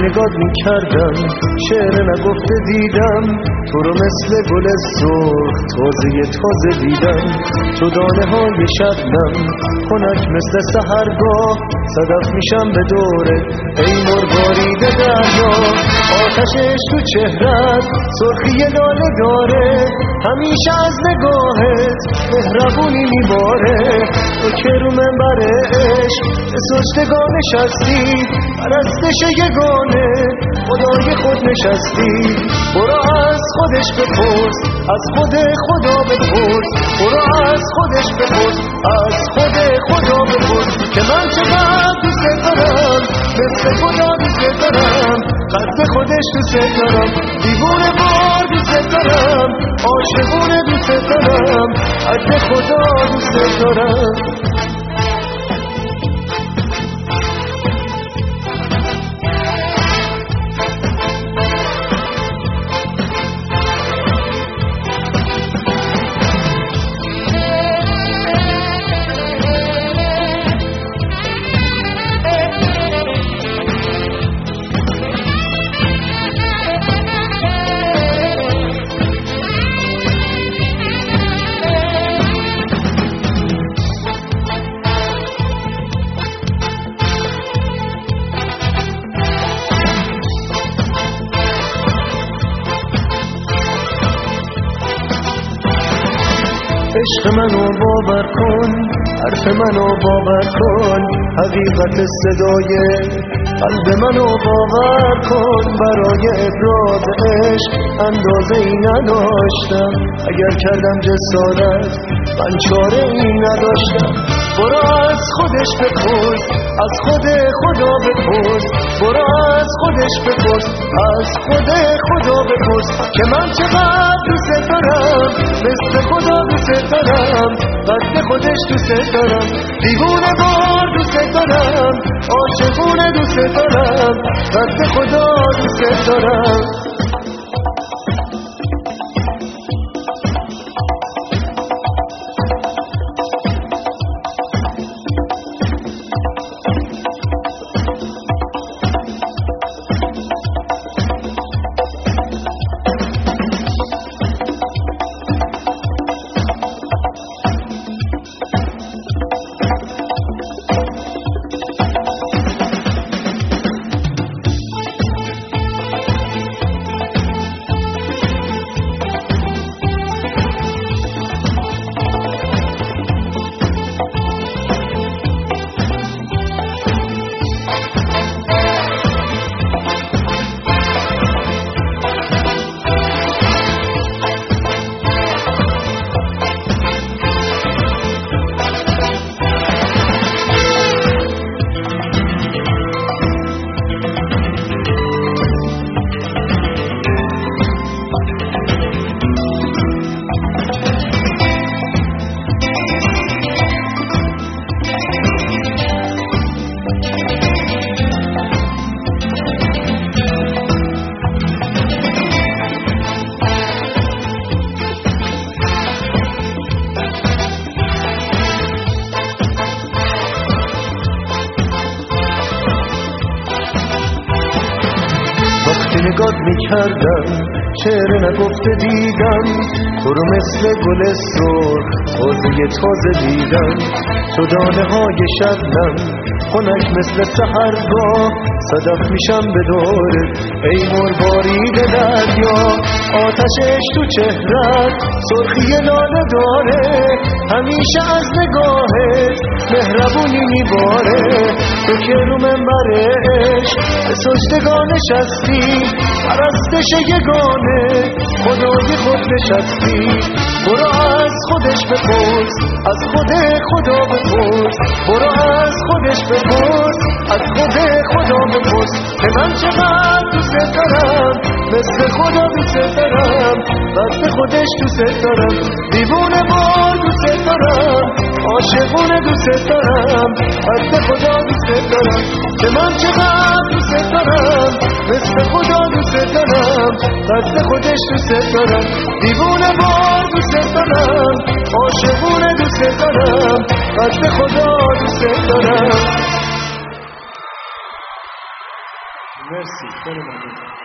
نگات میکردم شعر نگفته دیدم تو رو مثل گل سرخ تازه دیدم تو دانه های شبنم خنک مثل سحرگاه صدف میشم به دوره ای مرغارید دریا آتشش تو چهرت سرخی لاله داره همیشه از نگاهت مهربونی میباره تو که رو منبر عشق به سجدگاه نشستی پرستش یگانه خدای خود نشستی برو از خودش بپرس از خود خدا بپرس برو از خودش بپرس از خود خدا بپرس که من چقدر دوست دارم مثل خدا دوست دارم قد خودش دوست دارم دیوونه بار دوست دارم عاشقونه دوست دارم قد خدا دوست دارم عشق منو باور کن حرف منو باور کن حقیقت صدای قلب منو باور کن برای ابراز عشق اندازه ای نداشتم اگر کردم جسارت من چاره ای نداشتم برو از خودش بپرس از خود خدا بپرس برو از خودش بپرس از خود خدا بپرس که من چقدر دوست دارم مثل خدا دوست دارم قد خودش دوست دارم دیوونه بار دوست دارم عاشقونه دوست دارم قد خدا دوست دارم نگات میکردم شعر نگفته دیدم تو رو مثل گل سرخ تازه دیدم تو دانه های شبنم خنک مثل سحرگاه صدف میشم به دورت ای مربارید دریا آتشش تو چهرت سرخی لاله داره همیشه از نگاهت مهربونی میباره تو که رو منبر عشق به سجدگاه نشستی پرستش یگانه خدای خود نشستی برو از خودش بپرس از خود خدا بپرس برو از خودش بپرس از خود خدا بپرس که من چقدر دوست دارم مثل خدا دوست دارم قد خودش دوست دارم دیوونه بار دوست دارم عاشقونه دوست دارم قد خدا دوست دارم که من چقدر دوست دارم مثل خدا دوست دارم قد خودش دوست دارم دیوونه بار دوست دارم عاشقونه دوست دارم قد خدا دوست دارم مرسی، خیلی ممنون.